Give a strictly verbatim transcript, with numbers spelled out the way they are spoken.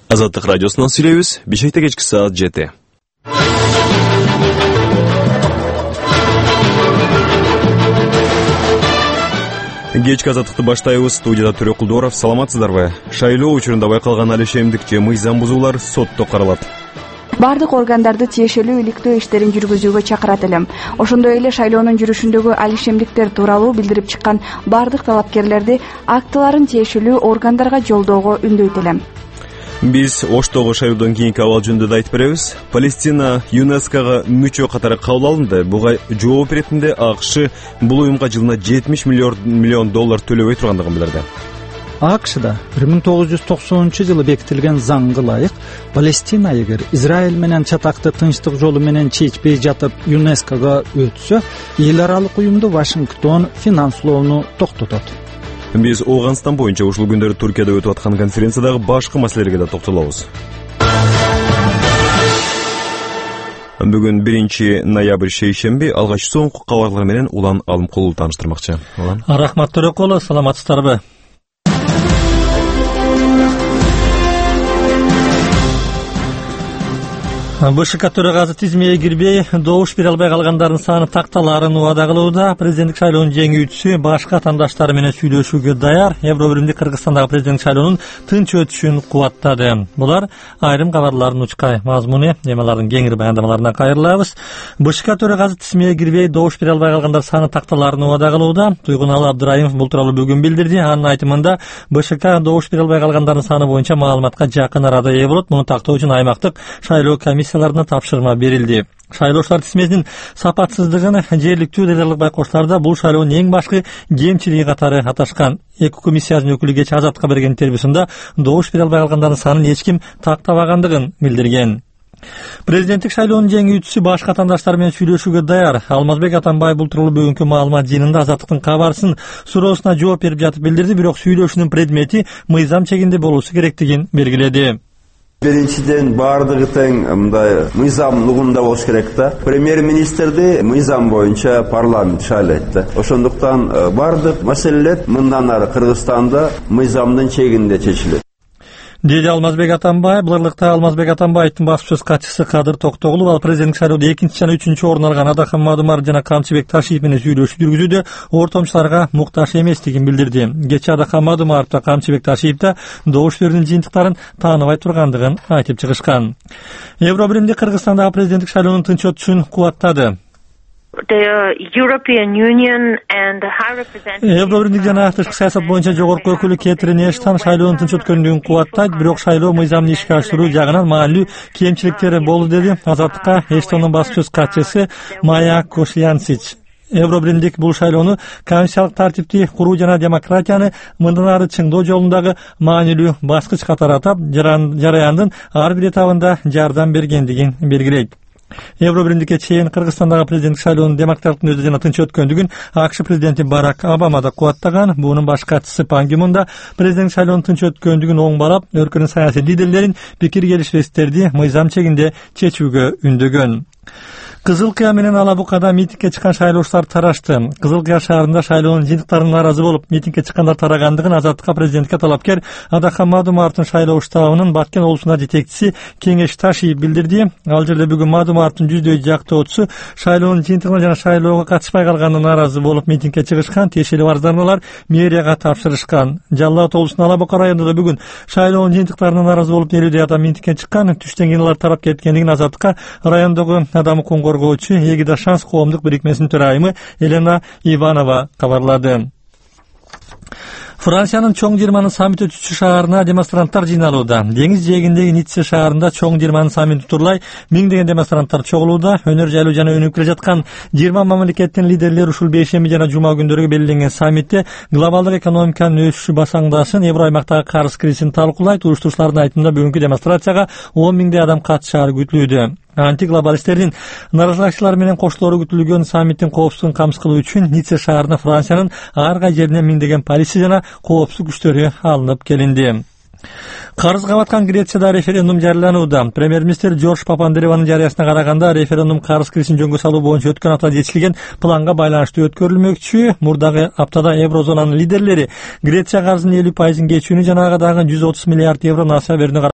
Азаттык радиосунан сүйлөйбүз. Бишкекте кечки саат жети. Кечки азаттыкты баштайбыз. Студияда Төрө Кулдоров. Саламатсыздарбы? Шайлоо учурунда байкалган алишемдик же мыйзам бузуулар сотто каралат. Бардык органдарды тиешелүү иликтөө иштерин жүргүзүүгө чакырат элем. Ошондой эле шайлоонун жүрүшүндөгү алишемдиктер тууралуу билдирип чыккан бардык талапкерлерди актыларын тиешелүү органдарга жолдоого үндөйт элем. Биз Оштогу шайлоодон кийинки абал жөнүндө да айтып беребиз. Палестина ЮНЕСКОга мүчө катары кабыл алынды. Буга жооп иретинде АКШ бул уюмга жылына жетимиш миллион доллар төлөбөй тургандыгын билдирди. АКШда бир миң тогуз жүз токсонунчу жылы бекитилген заңга ылайык Палестина эгер Израиль менен чатакты тынчтык жолу менен чечпей жатып ЮНЕСКОга өтсө, эл аралык уюмду Вашингтон финанслоону токтотот. Биз Ооганстан боюнча ушул күндөрү Туркияда өтүп аткан конференциядагы башкы маселелерге да токтолобуз. Бүгүн биринчи ноябрь шейшемби, алгач соңку кабарлар менен Улан Алымкулов тааныштырмакчы. Улан. Рахмат Төрөкулов, саламатсыздарбы? БШК төрагасы тизмеге кирбей, добуш бере албай калгандардын саны такталарын убада кылууда. Президенттик шайлоонун жеңүүчүсү башка атаандаштары менен сүйлөшүүгө даяр. Евробиримдик Кыргызстандагы президенттик шайлоонун тынч өтүшүн кубаттады. Булар айрым кабарлардын учкай мазмуну, эмалардын кеңири баяндамаларына кайрылабыз. БШК төрагасы тизмеге кирбей, добуш бере албай калгандар саны такталарын убада кылууда. Туйгуналы Абдырайымов бул тууралуу бүгүн билдирди. Анын айтымында БШК добуш бере албай калгандардын саны боюнча маалыматка жакын арада ээ болот. Муну тактоо үчүн аймактык шайлоо комиссия тапшырма берилди. Шайлоочулар тизмесинин сапатсыздыгын жергиликтүү делегаттык байкоочуларда бул шайлоонун эң башкы кемчилиги катары аташкан. Эки комиссиянын өкүлү кечээ Азаттыкка берген интервьюсунда добуш бере албай калгандардын санын эч ким тактабагандыгын билдирген. Президенттик шайлоонун жеңүүчүсү башка атаандаштар менен сүйлөшүүгө даяр. Алмазбек Атамбаев бул тууралуу бүгүнкү маалымат жыйынында Азаттыктын кабарсын суроосуна жооп берип жатып билдирди, бирок сүйлөшүүнүн предмети мыйзам чегинде болуусу керектигин белгиледи. Биринчиден баардыгы тең мындай мыйзам нугунда болуш керек да. Премьер-министрди мыйзам боюнча парламент шайлайт да. Ошондуктан баардык маселелер мындан ары Кыргызстанда мыйзамдын чегинде чечилет. Деди Алмазбек Атамбаев. Буларлыкта Алмазбек Атамбаевдин баспасөз катчысы Кадыр Токтогулов ал президенттик шайлоодо экинчи жана үчүнчү орун алган Адахан Мадумаров жана Камчыбек Ташиев менен сүйлөшүү жүргүзүүдө ортомчуларга мукташ эместигин билдирди. Кечээ Адахан Мадумаров да Камчыбек Ташиев да добуш берүүнүн жыйынтыктарын тааныбай тургандыгын айтып чыгышкан. Евробиримдик Кыргызстандагы президенттик шайлоонун тынч өтүшүн кубаттады. Евробиримдик жана тышкы саясат боюнча жогорку өкүлү Кетрин Эштон шайлоонун тынч өткөндүгүн кубаттайт, бирок шайлоо мыйзамын ишке ашыруу жагынан маанилүү кемчиликтери болду, деди Азаттыкка Эштондун баспасөз катчысы Майя Кошьянсич. Евробиримдик бул шайлоону конституциялык тартипти куруу жана демократияны мындан ары чыңдоо жолундагы маанилүү баскыч катары атап, жараяндын ар бир этабында жардам бергендигин белгилейт. Евробиримдикке чейин Кыргызстандагы президенттик шайлоонун демократтык өздө жана тынч өткөндүгүн АКШ президенти Барак Обама да кубаттаган. Бунун баш катчысы Пан Ги Мун да президенттик шайлоонун тынч өткөндүгүн оңбалап, өлкөнүн саясий лидерлерин пикир келишпестиктерди мыйзам чегинде чечүүгө үндөгөн. Кызыл Кыя менен Ала Букада митингге чыккан шайлоочулар тарашты. Кызыл Кыя шаарында шайлоонун жыйынтыктарына нааразы болуп, митингге чыккандар тарагандыгын Азаттыкка президентке талапкер Адахан Мадумаровдун шайлоо штабынын Баткен облусуна жетекчиси Кеңеш Ташиев билдирди. Ал жерде бүгүн Мадумаровдун жүздөй жактоочусу шайлоонун жыйынтыгына жана шайлоого катышпай калганына нааразы болуп митингге чыгышкан. Тиешелүү арыздармалар мэрияга тапшырышкан. Жалал Абад облусунун Ала Бука районунда бүгүн шайлоонун жыйынтыктарына нааразы болуп элүүдөй адам митингге чыккан. Түштөн кийин алар тарап кеткендигин Азаттыкка райондогу адам укугун коргоочу Эгида Шанс коомдук бирикмесинин төрайымы Елена Иванова кабарлады. Франциянын чоң жыйырманын саммит өтүүчү шаарына демонстранттар жыйналууда. Деңиз жээгиндеги Ницце шаарында чоң жыйырманын саммити турлай миңдеген демонстранттар чогулууда. Өнөр жайлуу жана өнүгүп келе жаткан жыйырма мамлекеттин лидерлери ушул бейшемби жана жума күндөрүгө белгиленген саммитте глобалдык экономиканын өсүшү башаңдасын, евро аймактагы карыз кризисин талкуулайт. Уруштуруучулардын айтымында бүгүнкү демонстрацияга он миңдей адам катышары күтүлүүдө. Антиглобалисттердин наразылыкчылар менен коштолору күтүлгөн саммиттин коопсуздугун камсыз кылуу үчүн Ницце шаарына Франциянын ар кай жеринен миңдеген полиция жана коопсуздук күчтөрү алынып келинди. Карызга баткан Грецияда референдум жарыяланууда. Премьер-министр Жорж Папандреou'нун жарыясына караганда референдум карыз кризисин жөнгө салуу боюнча өткөн аптада чечилген планга байланыштуу өткөрүлмөкчү. Мурдагы аптада еврозонанын лидерлери Греция карызынын элүү пайызын кечүүнү жана ага дагы жүз отуз миллиард евро насыя берүүнү